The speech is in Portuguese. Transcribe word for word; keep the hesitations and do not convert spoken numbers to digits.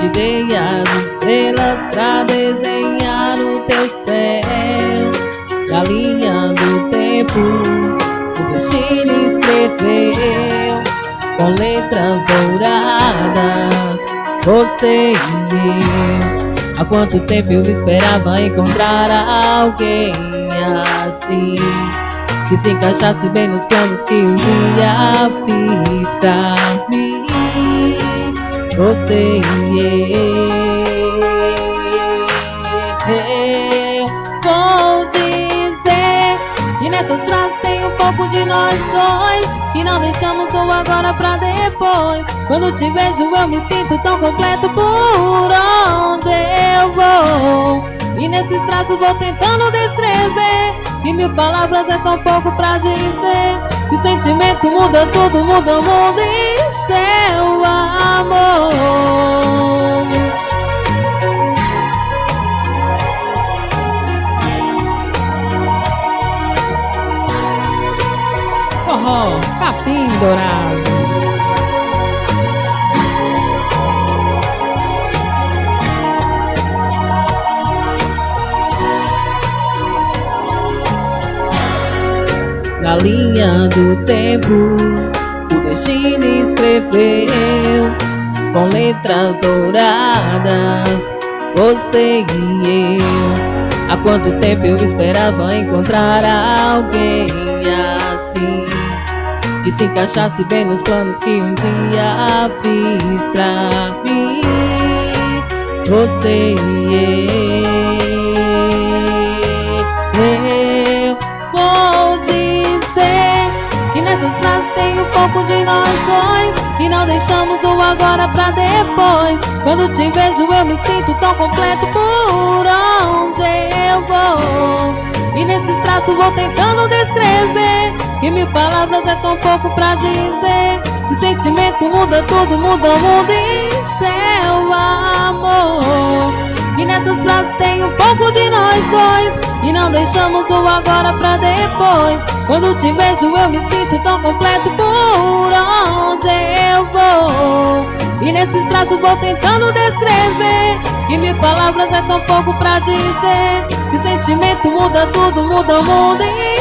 tirei as estrelas pra desenhar o teu céu. Galinha do tempo, o destino escreveu com letras douradas, você e eu. Há quanto tempo eu esperava encontrar alguém assim, que se encaixasse bem nos planos que um dia fiz pra mim, você e eu. Vou dizer que nessas frases tem um pouco de nós dois, e não deixamos o agora pra depois. Quando te vejo eu me sinto tão completo por onde eu vou, e nesses traços vou tentando descrever, e mil palavras é tão pouco pra dizer, que o sentimento muda tudo, muda o mundo e seu amor. Forró, capim dourado. Galinha do tempo, o destino escreveu com letras douradas, você e eu. Há quanto tempo eu esperava encontrar alguém assim, que se encaixasse bem nos planos que um dia fiz pra mim, você e eu. Eu vou dizer que nessas frases tem um pouco de nós dois, e não deixamos o agora pra depois. Quando te vejo eu me sinto tão completo por onde eu vou, e nesses traços vou tentando descrever, que mil palavras é tão pouco pra dizer, que o sentimento muda tudo, muda o mundo e seu amor. E nessas frases tem um pouco de nós dois, e não deixamos o agora pra depois. Quando te vejo eu me sinto tão completo por onde eu vou, e nesses traços vou tentando descrever, e mil palavras é tão pouco pra dizer, que o sentimento muda tudo, muda o mundo e